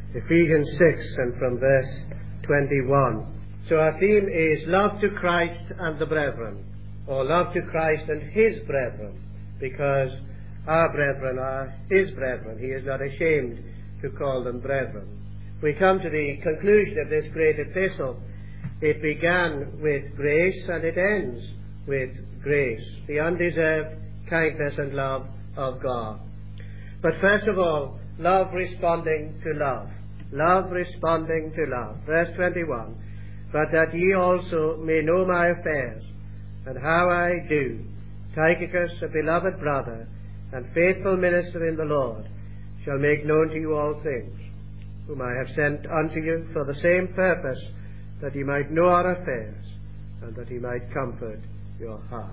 Ephesians 6 and from verse 21. So our theme is love to Christ and the brethren, or love to Christ and his brethren, because our brethren are his brethren. He is not ashamed to call them brethren. We come to the conclusion of this great epistle. It began with grace and it ends with grace, the undeserved kindness and love of God. But first of all, love responding to love. Love responding to love. Verse 21, but that ye also may know my affairs, and how I do. Tychicus, a beloved brother, and faithful minister in the Lord, shall make known to you all things, whom I have sent unto you for the same purpose, that ye might know our affairs, and that he might comfort your hearts.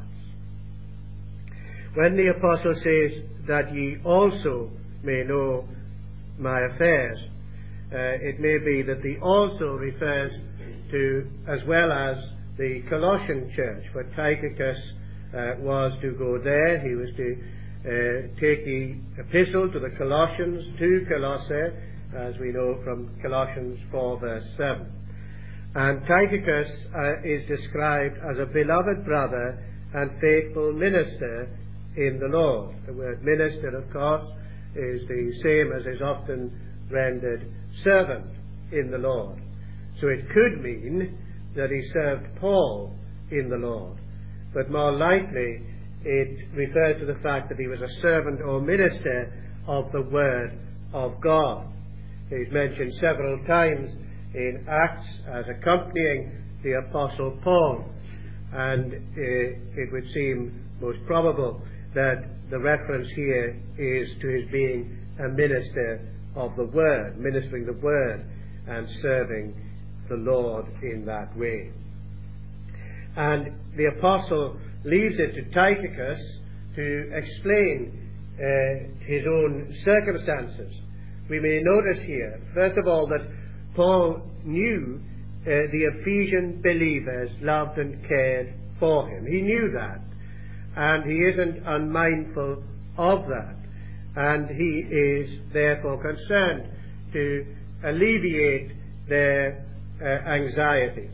When the apostle says that ye also may know my affairs, it may be that the also refers to as well as the Colossian church, for Tychicus was to go there. He was to take the epistle to the Colossians, to Colossae, as we know from Colossians 4 verse 7. And Tychicus is described as a beloved brother and faithful minister in the Lord. The word minister, of course, is the same as is often rendered servant in the Lord. So it could mean that he served Paul in the Lord, but more likely it refers to the fact that he was a servant or minister of the Word of God. He's mentioned several times in Acts as accompanying the Apostle Paul, and it would seem most probable that the reference here is to his being a minister of the Word, ministering the Word and serving the Lord in that way. And the apostle leaves it to Tychicus to explain his own circumstances. We may notice here, first of all, that Paul knew the Ephesian believers loved and cared for him. He knew that, and he isn't unmindful of that, and he is therefore concerned to alleviate their anxieties.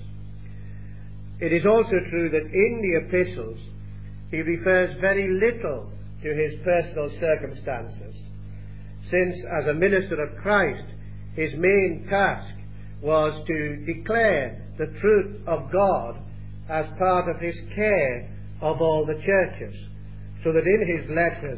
It is also true that in the epistles he refers very little to his personal circumstances, since as a minister of Christ his main task was to declare the truth of God as part of his care of all the churches, so that in his letters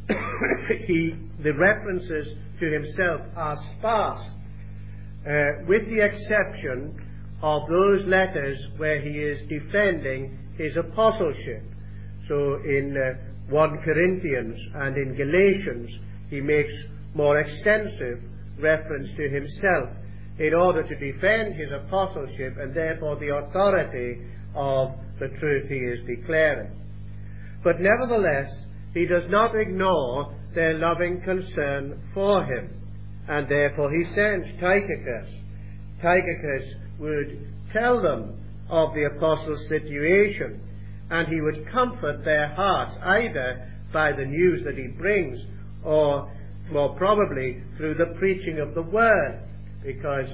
the references to himself are sparse, with the exception of those letters where he is defending his apostleship. So in 1 Corinthians and in Galatians he makes more extensive reference to himself in order to defend his apostleship and therefore the authority of the truth he is declaring. But nevertheless, he does not ignore their loving concern for him, and therefore he sends Tychicus. Tychicus would tell them of the apostles' situation, and he would comfort their hearts either by the news that he brings, or more probably through the preaching of the Word, because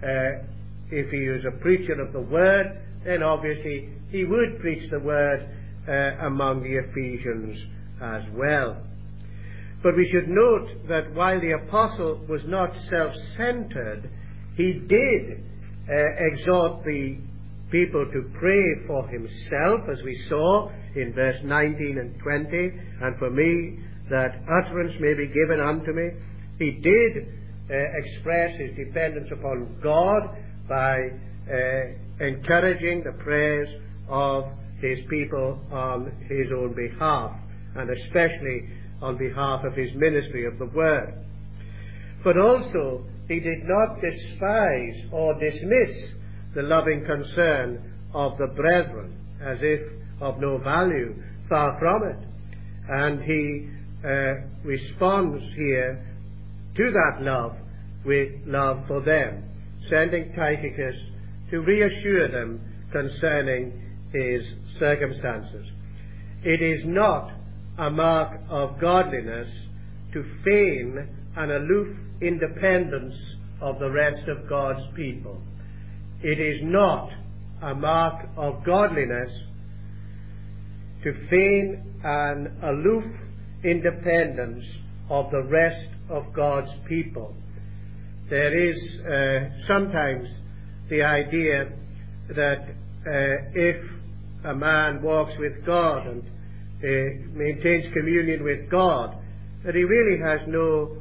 if he was a preacher of the Word, then obviously he would preach the Word among the Ephesians as well. But we should note that while the apostle was not self-centered, he did exhort the people to pray for himself, as we saw in verse 19 and 20, and for me, that utterance may be given unto me. He did express his dependence upon God by encouraging the prayers of his people on his own behalf, and especially on behalf of his ministry of the Word. But also, he did not despise or dismiss the loving concern of the brethren as if of no value, far from it. And he responds here to that love with love for them, sending Tychicus to reassure them concerning his circumstances. It is not a mark of godliness to feign an aloof independence of the rest of God's people. It is not a mark of godliness to feign an aloof independence of the rest of God's people. There is sometimes the idea that if a man walks with God and maintains communion with God, that he really has no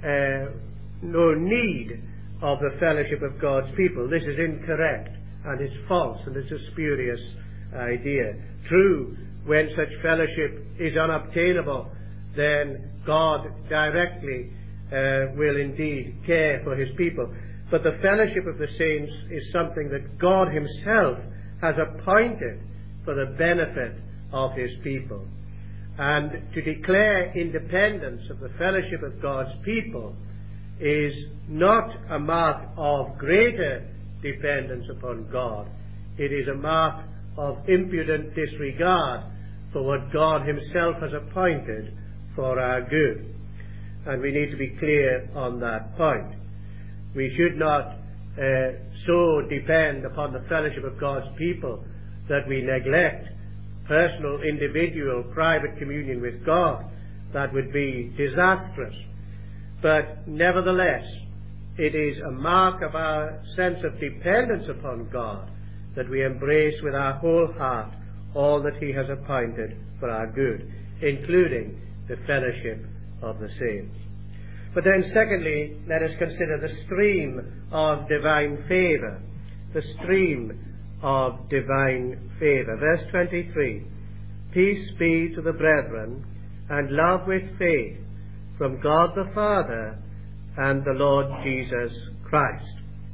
need of the fellowship of God's people. This is incorrect, and it's false, and it's a spurious idea. True, when such fellowship is unobtainable, then God directly will indeed care for his people. But the fellowship of the saints is something that God himself has appointed for the benefit of his people. And to declare independence of the fellowship of God's people is not a mark of greater dependence upon God. It is a mark of impudent disregard for what God himself has appointed for our good. And we need to be clear on that point. We should not so depend upon the fellowship of God's people that we neglect personal, individual, private communion with God. That would be disastrous. But nevertheless, it is a mark of our sense of dependence upon God that we embrace with our whole heart all that he has appointed for our good, including the fellowship of the saints. But then secondly, let us consider the stream of divine favour. The stream of divine favour. Verse 23, peace be to the brethren, and love with faith, from God the Father and the Lord Jesus Christ.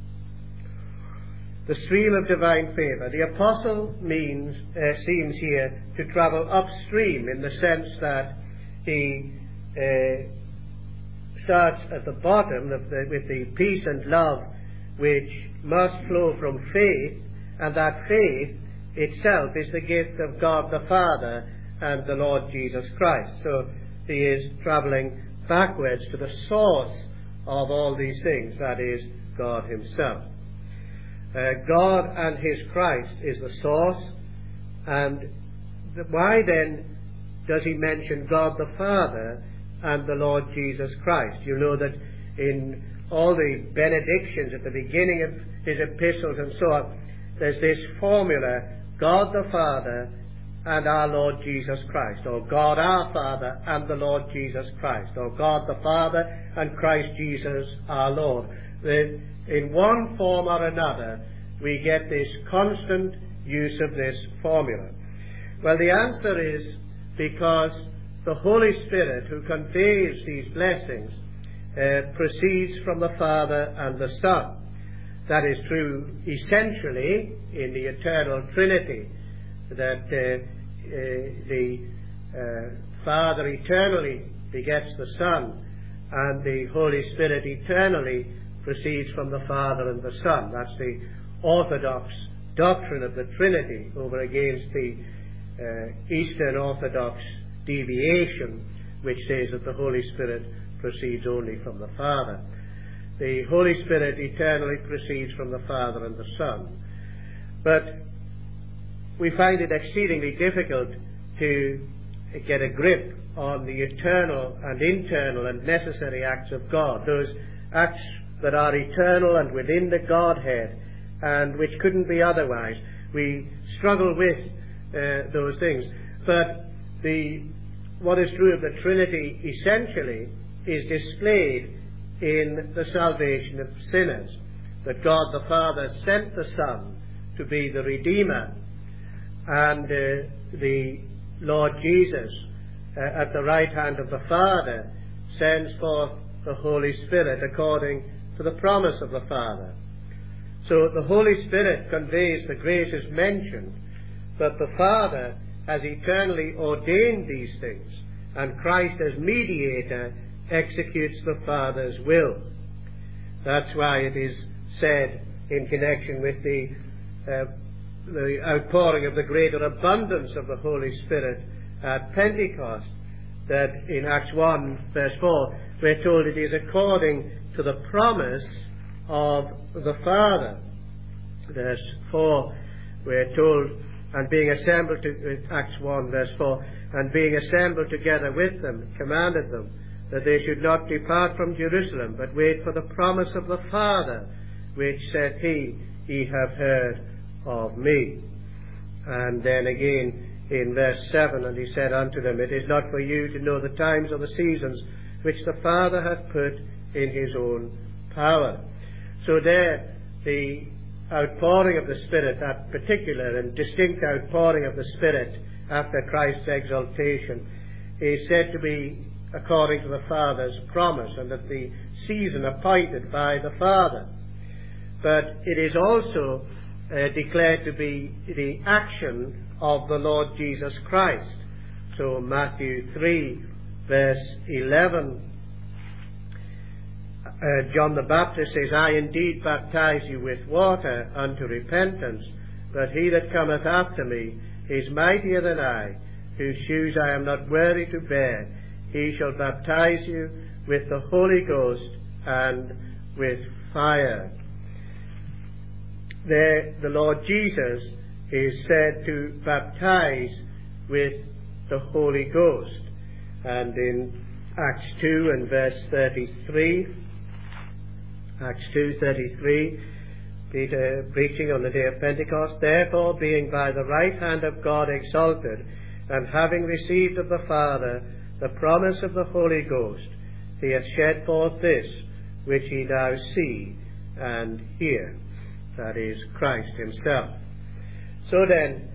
The stream of divine favour. The apostle seems here to travel upstream, in the sense that he starts at the bottom with the peace and love which must flow from faith, and that faith itself is the gift of God the Father and the Lord Jesus Christ. So he is travelling backwards to the source of all these things, that is, God himself. God and his Christ is the source, and why then does he mention God the Father and the Lord Jesus Christ? You know that in all the benedictions at the beginning of his epistles and so on, there's this formula, God the Father and our Lord Jesus Christ, or God our Father and the Lord Jesus Christ, or God the Father and Christ Jesus our Lord. In one form or another, we get this constant use of this formula. Well, the answer is because the Holy Spirit, who conveys these blessings, proceeds from the Father and the Son. That is true essentially in the eternal Trinity, that the Father eternally begets the Son, and the Holy Spirit eternally proceeds from the Father and the Son. That's the orthodox doctrine of the Trinity, over against the Eastern Orthodox deviation, which says that the Holy Spirit proceeds only from the Father. The Holy Spirit eternally proceeds from the Father and the Son. But we find it exceedingly difficult to get a grip on the eternal and internal and necessary acts of God, those acts that are eternal and within the Godhead, and which couldn't be otherwise. We struggle with those things. But what is true of the Trinity essentially is displayed in the salvation of sinners. That God the Father sent the Son to be the Redeemer, and the Lord Jesus at the right hand of the Father sends forth the Holy Spirit according to the promise of the Father. So the Holy Spirit conveys the graces mentioned, but the Father has eternally ordained these things, and Christ as mediator executes the Father's will. That's why it is said in connection with the outpouring of the greater abundance of the Holy Spirit at Pentecost, that in Acts 1 verse 4 we're told it is according to the promise of the Father. Verse 4, we're told, and being assembled to, Acts 1 verse 4, and being assembled together with them, commanded them that they should not depart from Jerusalem, but wait for the promise of the Father, which said he, ye have heard of me. And then again in verse 7, and he said unto them, it is not for you to know the times or the seasons which the Father hath put in his own power. So there, the outpouring of the Spirit, that particular and distinct outpouring of the Spirit after Christ's exaltation, is said to be according to the Father's promise, and at the season appointed by the Father. But it is also declared to be the action of the Lord Jesus Christ. So Matthew 3 verse 11, John the Baptist says, I indeed baptize you with water unto repentance, but he that cometh after me is mightier than I, whose shoes I am not worthy to bear. He shall baptize you with the Holy Ghost and with fire. There, the Lord Jesus is said to baptize with the Holy Ghost. And in Acts 2 and verse 33, Acts 2:33, Peter preaching on the day of Pentecost, therefore being by the right hand of God exalted, and having received of the Father the promise of the Holy Ghost, he hath shed forth this, which ye now see and hear. That is Christ himself. So then,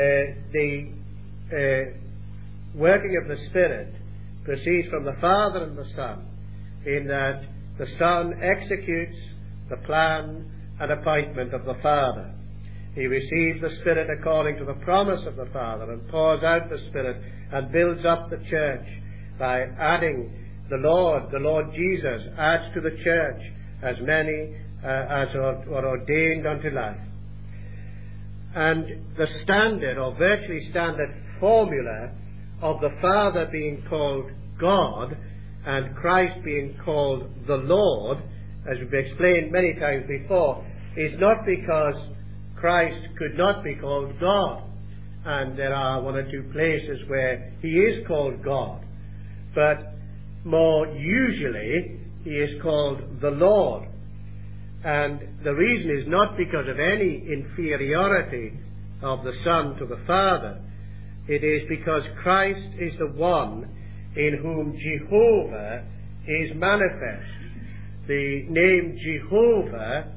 the working of the Spirit proceeds from the Father and the Son, in that the Son executes the plan and appointment of the Father. He receives the Spirit according to the promise of the Father, and pours out the Spirit and builds up the church by adding the Lord Jesus adds to the church as many as are ordained unto life. And the standard, or virtually standard formula of the Father being called God and Christ being called the Lord, as we've explained many times before, is not because Christ could not be called God, and there are one or two places where he is called God, but more usually he is called the Lord. And the reason is not because of any inferiority of the Son to the Father. It is because Christ is the one in whom Jehovah is manifest. The name Jehovah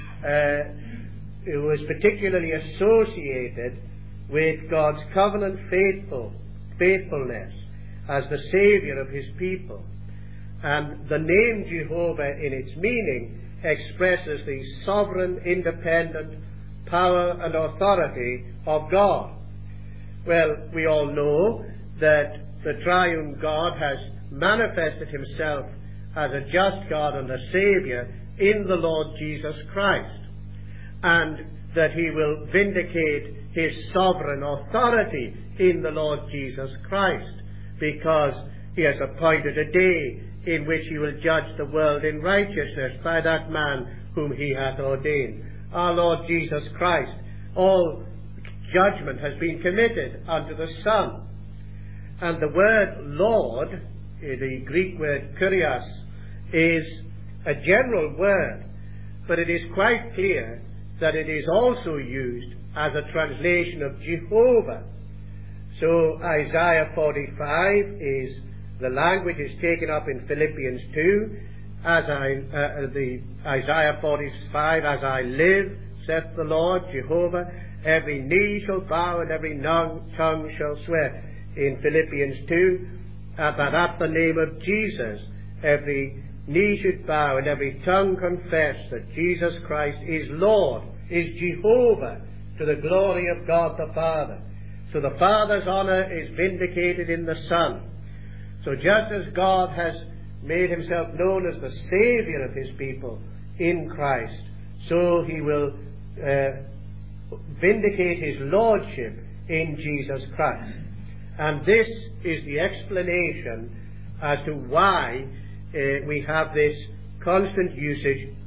was particularly associated with God's covenant faithfulness as the Saviour of his people. And the name Jehovah in its meaning expresses the sovereign, independent power and authority of God. Well, we all know that the triune God has manifested himself as a just God and a Saviour in the Lord Jesus Christ, and that he will vindicate his sovereign authority in the Lord Jesus Christ, because he has appointed a day in which he will judge the world in righteousness by that man whom he hath ordained, our Lord Jesus Christ. All judgment has been committed unto the Son. And the word Lord, the Greek word kurios, is a general word, but it is quite clear that it is also used as a translation of Jehovah. So Isaiah 45 is the language is taken up in Philippians 2, the Isaiah 45, as I live, saith the Lord Jehovah, every knee shall bow and every tongue shall swear. In Philippians 2, that at the name of Jesus, every knee should bow and every tongue confess that Jesus Christ is Lord, is Jehovah, to the glory of God the Father. So the Father's honour is vindicated in the Son. So just as God has made himself known as the Saviour of his people in Christ, so he will vindicate his Lordship in Jesus Christ. And this is the explanation as to why we have this constant usage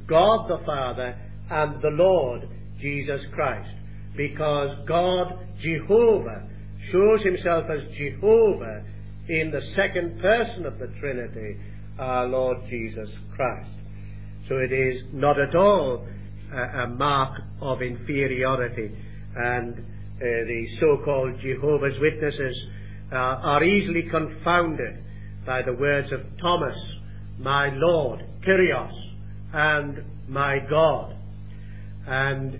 God the Father and the Lord Jesus Christ, because God, Jehovah, shows himself as Jehovah in the second person of the Trinity, our Lord Jesus Christ. So it is not at all a mark of inferiority, and the so-called Jehovah's Witnesses are easily confounded by the words of Thomas, my Lord, Kyrios, and my God. And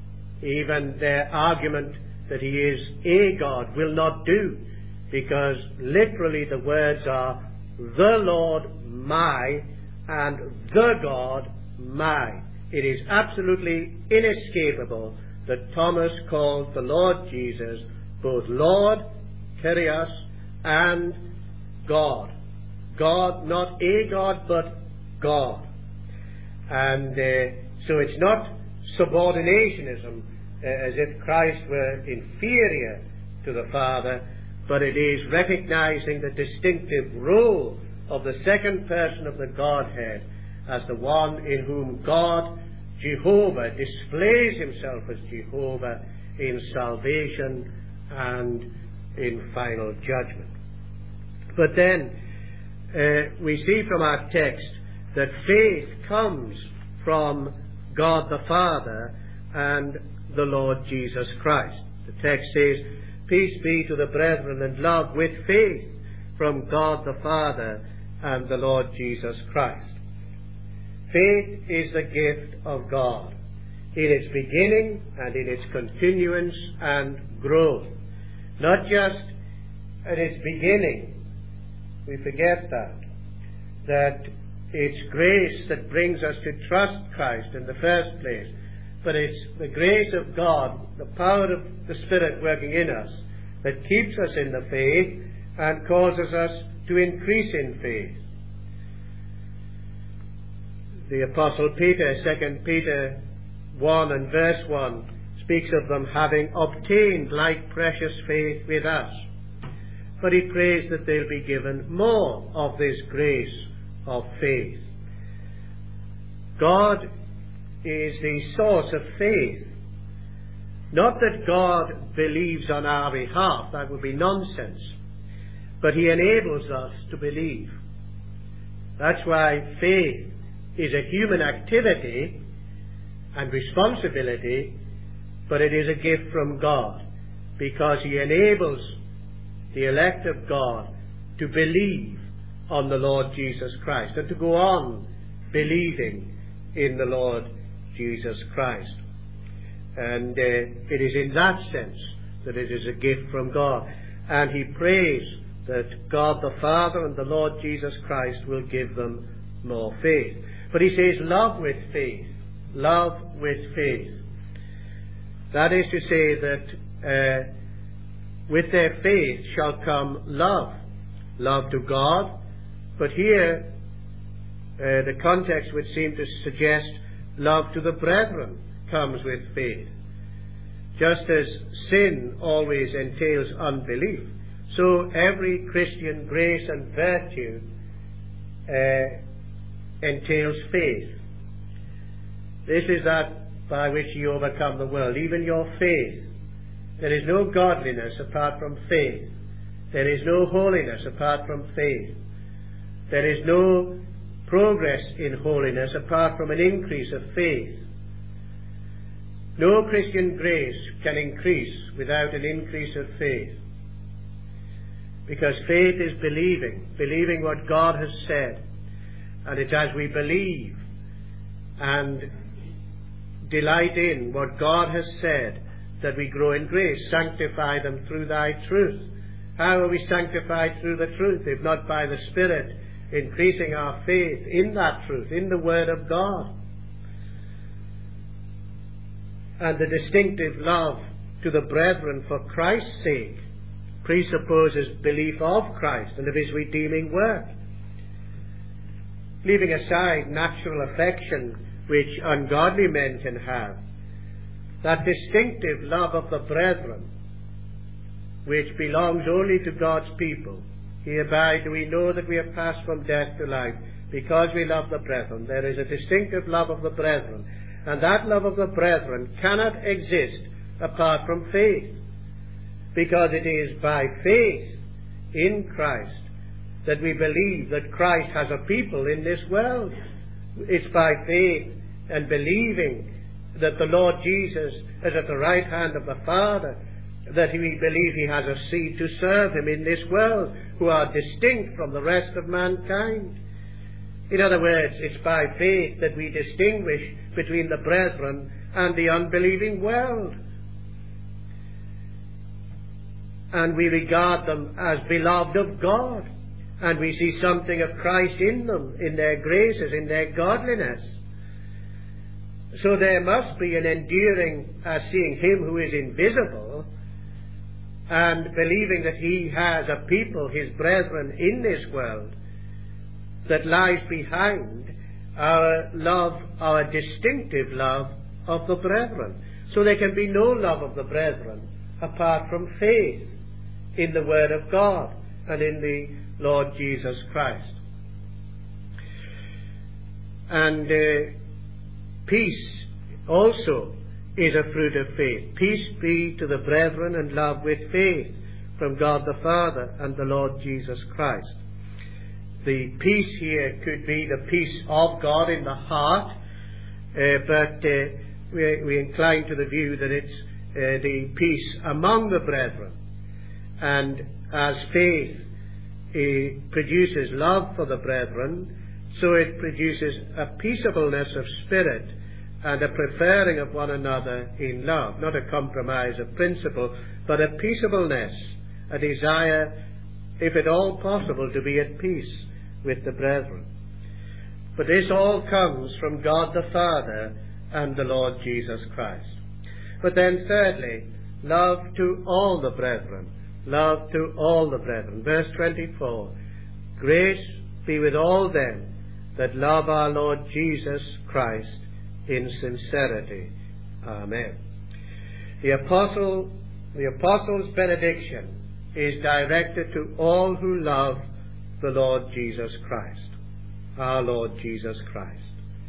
even their argument that he is a God will not do, because literally the words are the Lord my and the God my. It is absolutely inescapable that Thomas called the Lord Jesus both Lord, Kyrios, and God. God, not a God, but God. And so it's not subordinationism, as if Christ were inferior to the Father, but it is recognizing the distinctive role of the second person of the Godhead as the one in whom God, Jehovah, displays himself as Jehovah in salvation and in final judgment. But then we see from our text that faith comes from God the Father and the Lord Jesus Christ. The text says, peace be to the brethren and love with faith from God the Father and the Lord Jesus Christ. Faith is the gift of God in its beginning and in its continuance and growth. Not just at its beginning, we forget that it's grace that brings us to trust Christ in the first place, but it's the grace of God, the power of the Spirit working in us, that keeps us in the faith and causes us to increase in faith. The Apostle Peter, 2 Peter 1 and verse 1, speaks of them having obtained like precious faith with us. But he prays that they'll be given more of this grace of faith. God is the source of faith. Not that God believes on our behalf, that would be nonsense, but he enables us to believe. That's why faith is a human activity and responsibility, but it is a gift from God, because he enables the elect of God to believe on the Lord Jesus Christ and to go on believing in the Lord Jesus Christ. And it is in that sense that it is a gift from God. And he prays that God the Father and the Lord Jesus Christ will give them more faith. But he says, love with faith. Love with faith. That is to say that with their faith shall come love. Love to God. But here, the context would seem to suggest love to the brethren comes with faith. Just as sin always entails unbelief, so every Christian grace and virtue entails faith. This is that by which you overcome the world, even your faith. There is no godliness apart from faith. There is no holiness apart from faith. There is no progress in holiness apart from an increase of faith. No Christian grace can increase without an increase of faith. Because faith is believing what God has said. And it's as we believe and delight in what God has said that we grow in grace. Sanctify them through thy truth. How are we sanctified through the truth, if not by the Spirit increasing our faith in that truth, in the Word of God? And the distinctive love to the brethren for Christ's sake presupposes belief of Christ and of his redeeming work. Leaving aside natural affection which ungodly men can have, that distinctive love of the brethren which belongs only to God's people. Hereby do we know that we have passed from death to life, because we love the brethren. There is a distinctive love of the brethren. And that love of the brethren cannot exist apart from faith, because it is by faith in Christ that we believe that Christ has a people in this world. It's by faith and believing that the Lord Jesus is at the right hand of the Father that we believe he has a seed to serve him in this world, who are distinct from the rest of mankind. In other words, it's by faith that we distinguish between the brethren and the unbelieving world. And we regard them as beloved of God. And we see something of Christ in them, in their graces, in their godliness. So there must be an enduring as seeing him who is invisible, and believing that he has a people, his brethren, in this world, that lies behind our love, our distinctive love of the brethren. So there can be no love of the brethren apart from faith in the Word of God and in the Lord Jesus Christ. And peace also is a fruit of faith. Peace be to the brethren, and love with faith from God the Father and the Lord Jesus Christ. The peace here could be the peace of God in the heart, but we incline to the view that it's the peace among the brethren. And as faith produces love for the brethren, so it produces a peaceableness of spirit and a preferring of one another in love, not a compromise of principle, but a peaceableness, a desire, if at all possible, to be at peace with the brethren. But this all comes from God the Father and the Lord Jesus Christ. But then thirdly, love to all the brethren. Love to all the brethren. Verse 24, grace be with all them that love our Lord Jesus Christ in sincerity. Amen. The apostle's benediction is directed to all who love the Lord Jesus Christ, our Lord Jesus Christ.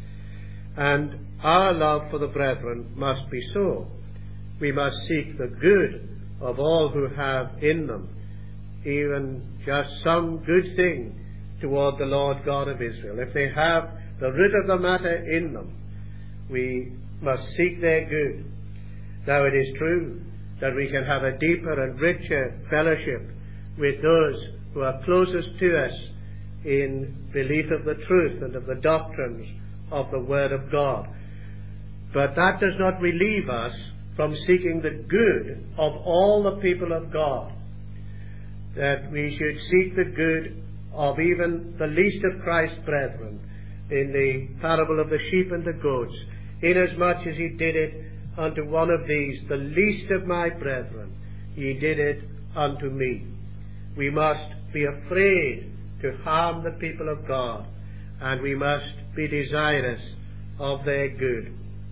And our love for the brethren must be so. We must seek the good of all who have in them even just some good thing toward the Lord God of Israel. If they have the root of the matter in them, we must seek their good. Now it is true that we can have a deeper and richer fellowship with those who are closest to us in belief of the truth and of the doctrines of the Word of God. But that does not relieve us from seeking the good of all the people of God, that we should seek the good of even the least of Christ's brethren, in the parable of the sheep and the goats, inasmuch as he did it unto one of these, the least of my brethren, he did it unto me. We must be afraid to harm the people of God, and we must be desirous of their good.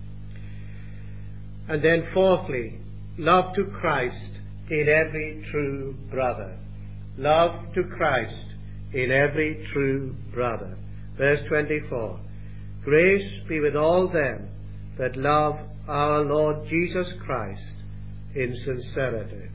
And then fourthly, love to Christ in every true brother. Love to Christ in every true brother. Verse 24, grace be with all them that love our Lord Jesus Christ in sincerity.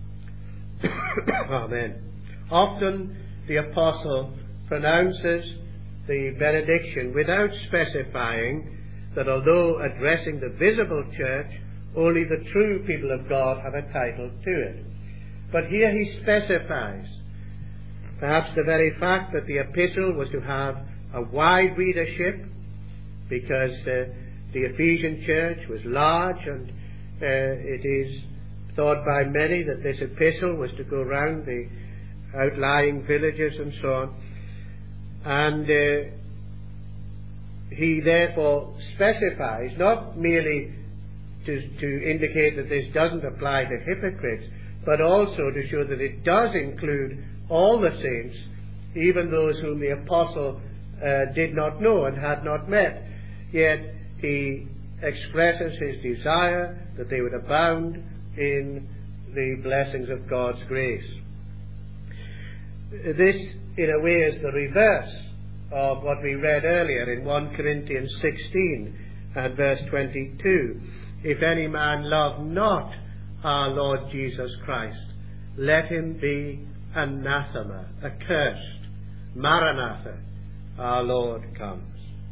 Amen. Often the apostle pronounces the benediction without specifying that although addressing the visible church, only the true people of God have a title to it. But here he specifies, perhaps the very fact that the epistle was to have a wide readership, because the Ephesian church was large, and it is thought by many that this epistle was to go round the outlying villages and so on. And he therefore specifies, not merely to indicate that this doesn't apply to hypocrites, but also to show that it does include all the saints, even those whom the apostle did not know and had not met. Yet he expresses his desire that they would abound in the blessings of God's grace. This, in a way, is the reverse of what we read earlier in 1 Corinthians 16 and verse 22. If any man love not our Lord Jesus Christ, let him be anathema, accursed. Maranatha, our Lord comes.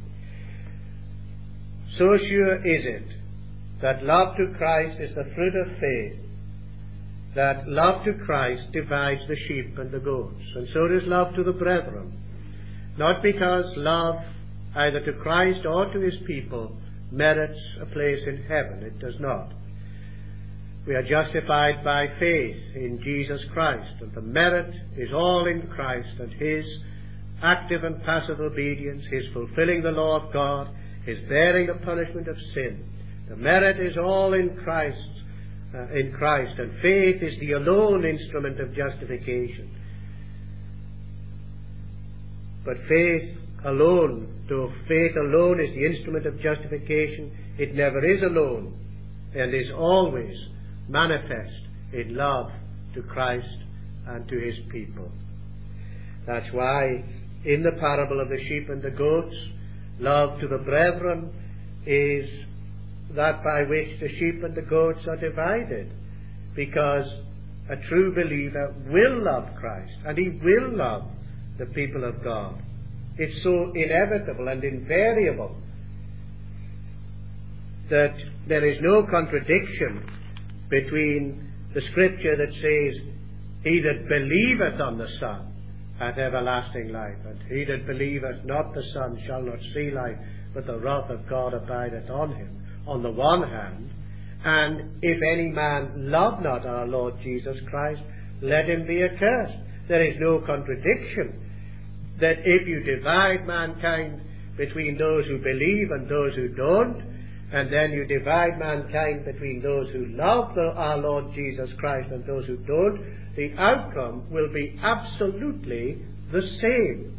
So sure is it that love to Christ is the fruit of faith, that love to Christ divides the sheep and the goats, and so does love to the brethren. Not because love either to Christ or to his people merits a place in heaven. It does not. We are justified by faith in Jesus Christ, and the merit is all in Christ and his active and passive obedience, his fulfilling the law of God, his bearing the punishment of sin. The merit is all in Christ, and faith is the alone instrument of justification. But faith alone, though faith alone is the instrument of justification, it never is alone, and is always manifest in love to Christ and to his people. That's why in the parable of the sheep and the goats, love to the brethren is that by which the sheep and the goats are divided, because a true believer will love Christ and he will love the people of God. It's so inevitable and invariable that there is no contradiction between the scripture that says, he that believeth on the Son hath everlasting life, and he that believeth not the Son shall not see life, but the wrath of God abideth on him, on the one hand, and if any man love not our Lord Jesus Christ, let him be accursed. There is no contradiction that if you divide mankind between those who believe and those who don't, and then you divide mankind between those who love our Lord Jesus Christ and those who don't, the outcome will be absolutely the same.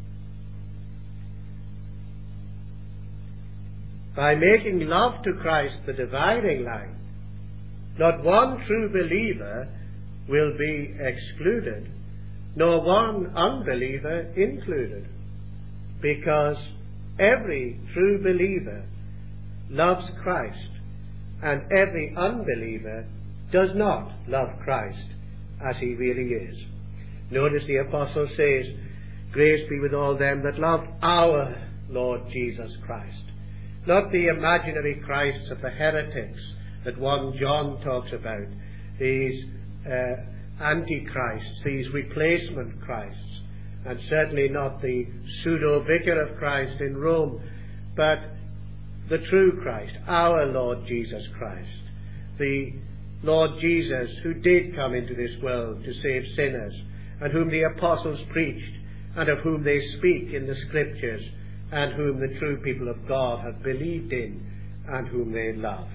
By making love to Christ the dividing line, not one true believer will be excluded, nor one unbeliever included, because every true believer loves Christ, and every unbeliever does not love Christ as he really is. Notice the apostle says, grace be with all them that love our Lord Jesus Christ. Not the imaginary Christs of the heretics that 1 John talks about, these antichrists, these replacement Christs, and certainly not the pseudo-vicar of Christ in Rome, but the true Christ, our Lord Jesus Christ, the Lord Jesus who did come into this world to save sinners, and whom the apostles preached, and of whom they speak in the scriptures, and whom the true people of God have believed in, and whom they love.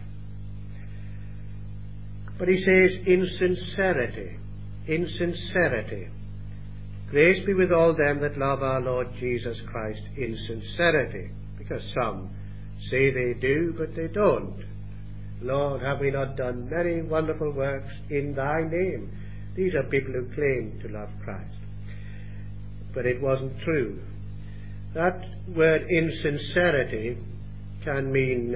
But he says, in sincerity. Grace be with all them that love our Lord Jesus Christ in sincerity, because some say they do, but they don't. Lord, have we not done many wonderful works in thy name? These are people who claim to love Christ. But it wasn't true. That word insincerity can mean,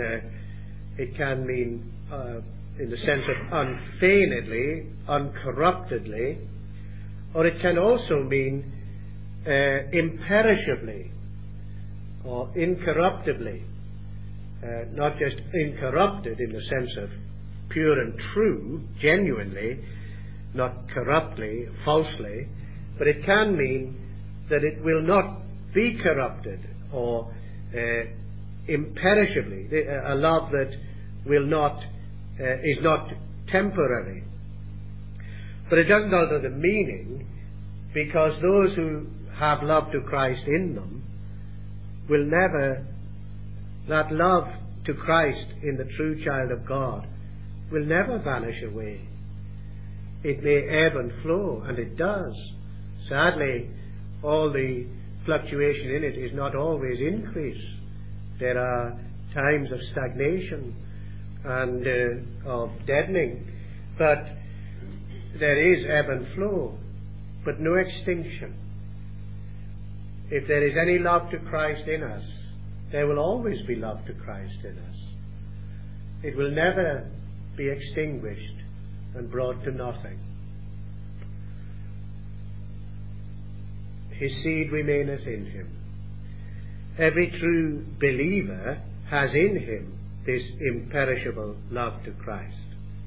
in the sense of unfeignedly, uncorruptedly, or it can also mean imperishably or incorruptibly. Not just incorrupted in the sense of pure and true, genuinely, not corruptly, falsely, but it can mean that it will not be corrupted or imperishably, a love that will not, is not temporary. But it doesn't alter the meaning, because those who have love to Christ in them will never, that love to Christ in the true child of God will never vanish away. It may ebb and flow, and it does. Sadly, all the fluctuation in it is not always increase. There are times of stagnation and of deadening, but there is ebb and flow, but no extinction. if there is any love to Christ in us, there will always be love to Christ in us. It will never be extinguished and brought to nothing. His seed remaineth in him. Every true believer has in him this imperishable love to Christ.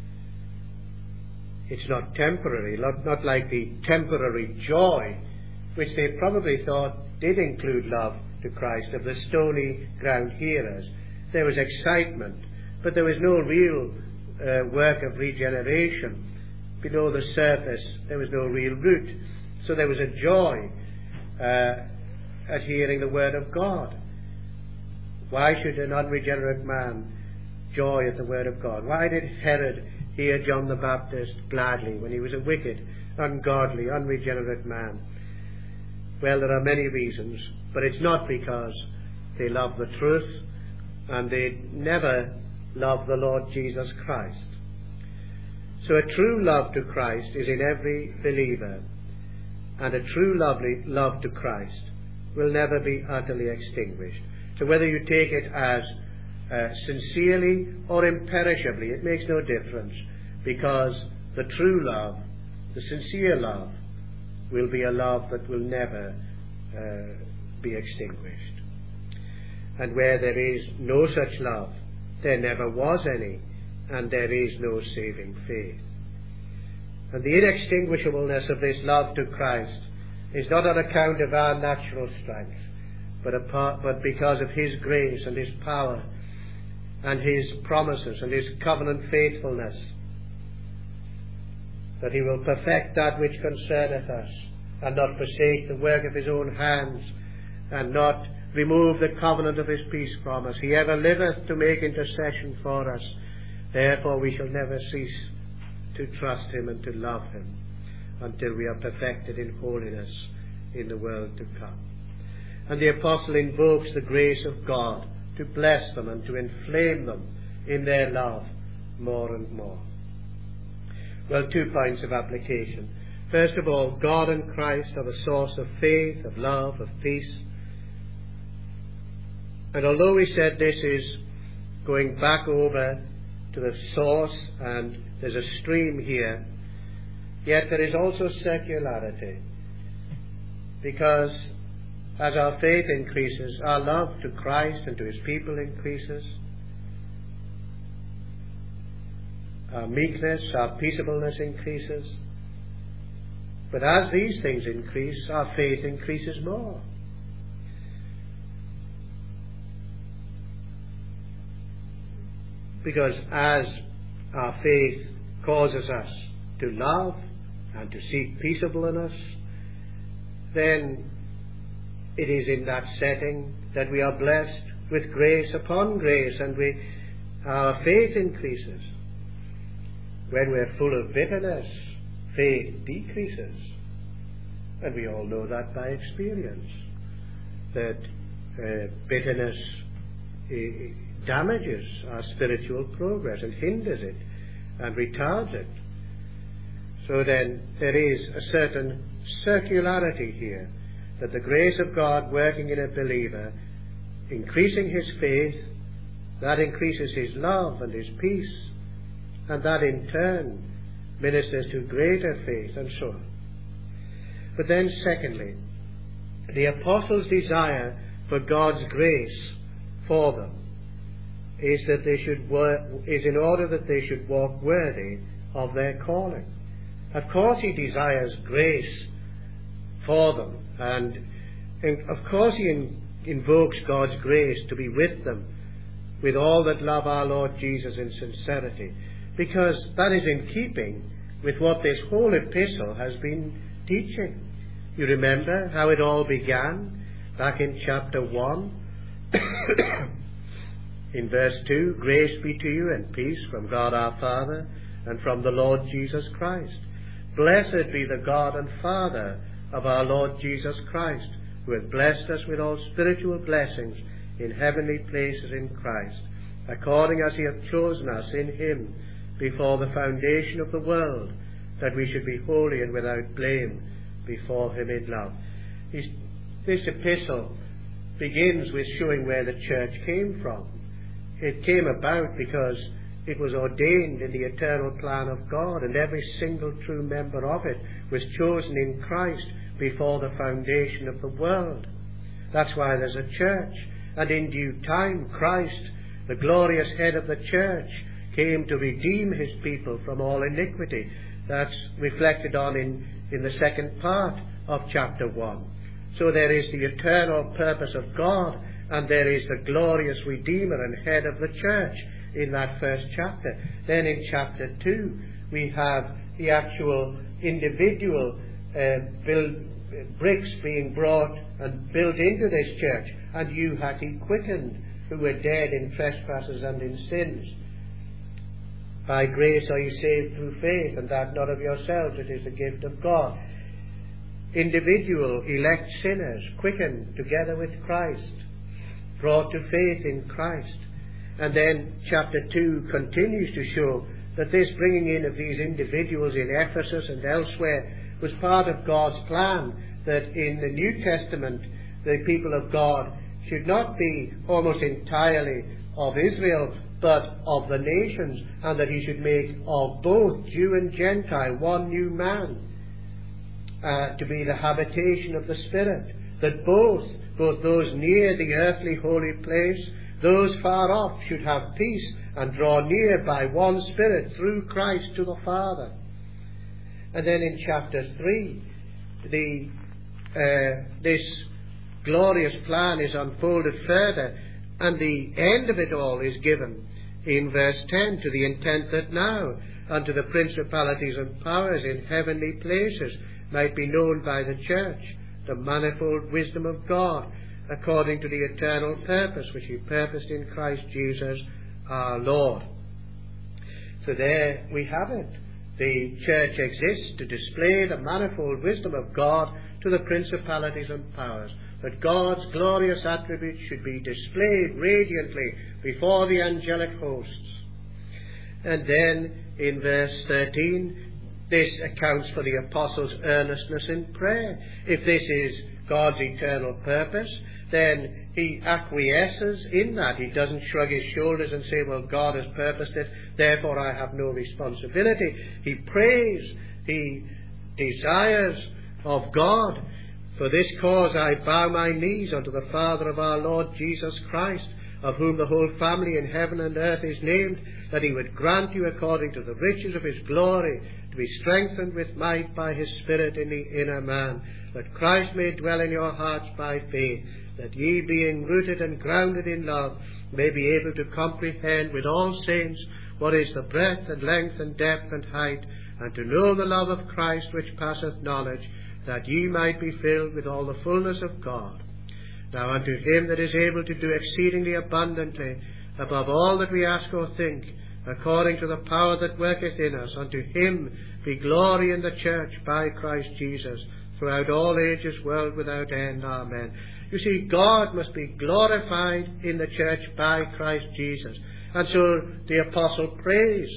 It's not temporary, not like the temporary joy which they probably thought did include love to Christ of the stony ground hearers. There was excitement, but there was no real work of regeneration. Below the surface there was no real root. So there was a joy at hearing the word of God. Why should an unregenerate man joy at the word of God? Why did Herod hear John the Baptist gladly when he was a wicked, ungodly, unregenerate man? Well, there are many reasons, but it's not because they love the truth and they never love the Lord Jesus Christ. So a true love to Christ is in every believer, and a true love to Christ will never be utterly extinguished. So whether you take it as sincerely or imperishably, it makes no difference, because the true love, the sincere love, will be a love that will never be extinguished. And where there is no such love, there never was any, and there is no saving faith. And the inextinguishableness of this love to Christ is not on account of our natural strength, but because of his grace and his power and his promises and his covenant faithfulness, that he will perfect that which concerneth us, and not forsake the work of his own hands, and not remove the covenant of his peace from us. He ever liveth to make intercession for us. Therefore we shall never cease to trust him and to love him until we are perfected in holiness in the world to come. And the apostle invokes the grace of God to bless them and to inflame them in their love more and more. Well, 2 points of application. First of all, God and Christ are the source of faith, of love, of peace. And although we said this is going back over to the source and there's a stream here, yet there is also circularity. Because as our faith increases, our love to Christ and to his people increases. Our meekness, our peaceableness increases. But as these things increase, our faith increases more. Because as our faith causes us to love and to seek peaceableness, then it is in that setting that we are blessed with grace upon grace, and our faith increases. When we're full of bitterness, faith decreases. And we all know that by experience, that bitterness damages our spiritual progress and hinders it and retards it. So then there is a certain circularity here, that the grace of God working in a believer, increasing his faith, that increases his love and his peace, and that in turn ministers to greater faith, and so on. But then secondly, the apostles' desire for God's grace for them is that they should is in order that they should walk worthy of their calling. Of course he desires grace for them, and of course he invokes God's grace to be with them, with all that love our Lord Jesus in sincerity, because that is in keeping with what this whole epistle has been teaching. You remember how it all began back in chapter 1 in verse 2, grace be to you and peace from God our Father and from the Lord Jesus Christ. Blessed be the God and Father of our Lord Jesus Christ, who hath blessed us with all spiritual blessings in heavenly places in Christ, according as he hath chosen us in him before the foundation of the world, that we should be holy and without blame before him in love. this epistle begins with showing where the church came from. It came about because it was ordained in the eternal plan of God, and every single true member of it was chosen in Christ before the foundation of the world. That's why there's a church. And in due time, Christ, the glorious head of the church, came to redeem his people from all iniquity. That's reflected on in the second part of chapter 1. So there is the eternal purpose of God, and there is the glorious Redeemer and head of the church in that first chapter. Then in chapter 2, we have the actual individual bricks being brought and built into this church. And you hath he quickened, who were dead in trespasses and in sins. By grace are ye saved through faith, and that not of yourselves, it is the gift of God. Individual elect sinners quickened together with Christ, brought to faith in Christ. And then chapter 2 continues to show that this bringing in of these individuals in Ephesus and elsewhere was part of God's plan, that in the New Testament the people of God should not be almost entirely of Israel, but of the nations, and that he should make of both Jew and Gentile one new man, to be the habitation of the Spirit, that both those near the earthly holy place, those far off, should have peace and draw near by one Spirit through Christ to the Father. And then in chapter 3, this glorious plan is unfolded further, and the end of it all is given in verse 10, to the intent that now unto the principalities and powers in heavenly places might be known by the church the manifold wisdom of God, according to the eternal purpose which he purposed in Christ Jesus our Lord. So there we have it. The church exists to display the manifold wisdom of God to the principalities and powers, that God's glorious attributes should be displayed radiantly before the angelic hosts. And then in verse 13, this accounts for the apostles' earnestness in prayer. If this is God's eternal purpose, then he acquiesces in that. He doesn't shrug his shoulders and say, well, God has purposed it, therefore I have no responsibility. He prays, he desires of God. For this cause I bow my knees unto the Father of our Lord Jesus Christ, of whom the whole family in heaven and earth is named, that he would grant you according to the riches of his glory to be strengthened with might by his Spirit in the inner man, that Christ may dwell in your hearts by faith, that ye, being rooted and grounded in love, may be able to comprehend with all saints what is the breadth and length and depth and height, and to know the love of Christ which passeth knowledge, that ye might be filled with all the fullness of God. Now unto him that is able to do exceedingly abundantly, above all that we ask or think, according to the power that worketh in us, unto him be glory in the church by Christ Jesus, throughout all ages, world without end. Amen. You see, God must be glorified in the church by Christ Jesus. And so the apostle prays.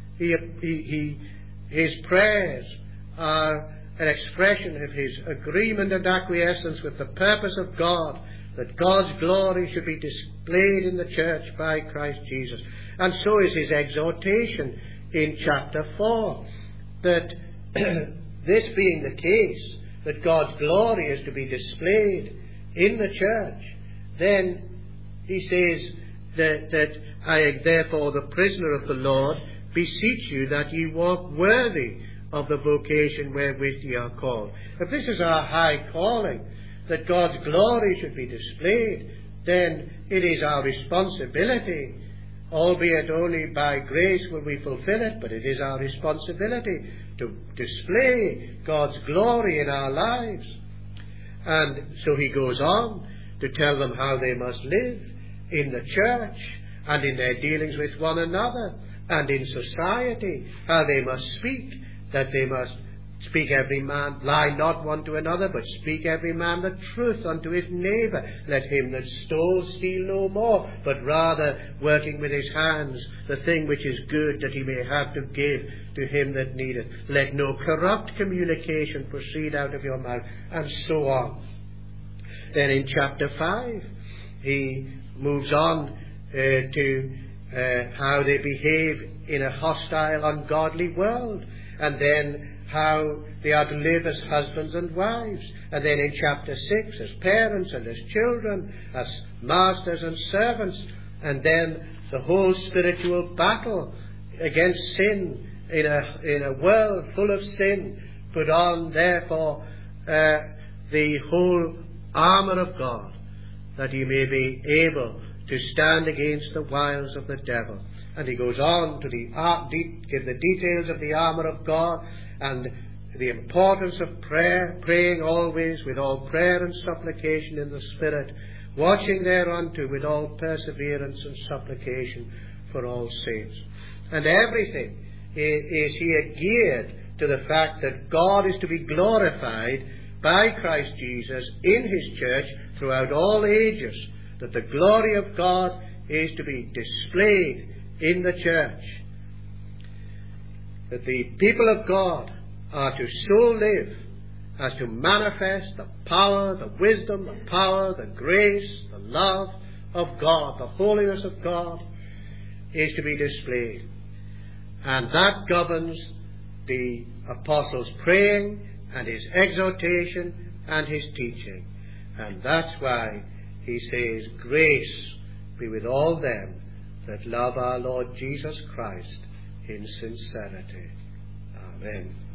His prayers are an expression of his agreement and acquiescence with the purpose of God, that God's glory should be displayed in the church by Christ Jesus. And so is his exhortation in chapter 4, that this being the case, that God's glory is to be displayed in the church, then he says that I, therefore, the prisoner of the Lord, beseech you that ye walk worthy of the vocation wherewith ye are called. If this is our high calling, that God's glory should be displayed, then it is our responsibility, albeit only by grace will we fulfill it, but it is our responsibility to display God's glory in our lives. And so he goes on to tell them how they must live in the church and in their dealings with one another and in society, how they must speak, that they must speak every man, lie not one to another, but speak every man the truth unto his neighbour. Let him that stole steal no more, but rather working with his hands the thing which is good, that he may have to give to him that needeth. Let no corrupt communication proceed out of your mouth, and so on. then in chapter 5, he moves on to how they behave in a hostile, ungodly world, and then how they are to live as husbands and wives, and then in chapter 6 as parents and as children, as masters and servants, and then the whole spiritual battle against sin in a world full of sin. Put on, therefore, the whole armour of God, that ye may be able to stand against the wiles of the devil. And he goes on to give the details of the armour of God and the importance of prayer, praying always with all prayer and supplication in the Spirit, watching thereunto with all perseverance and supplication for all saints. And everything is here geared to the fact that God is to be glorified by Christ Jesus in His church throughout all ages, that the glory of God is to be displayed in the church, that the people of God are to so live as to manifest the power, the wisdom, the power, the grace, the love of God, the holiness of God is to be displayed. And that governs the apostle's praying and his exhortation and his teaching. And that's why he says, grace be with all them that love our Lord Jesus Christ in sincerity. Amen.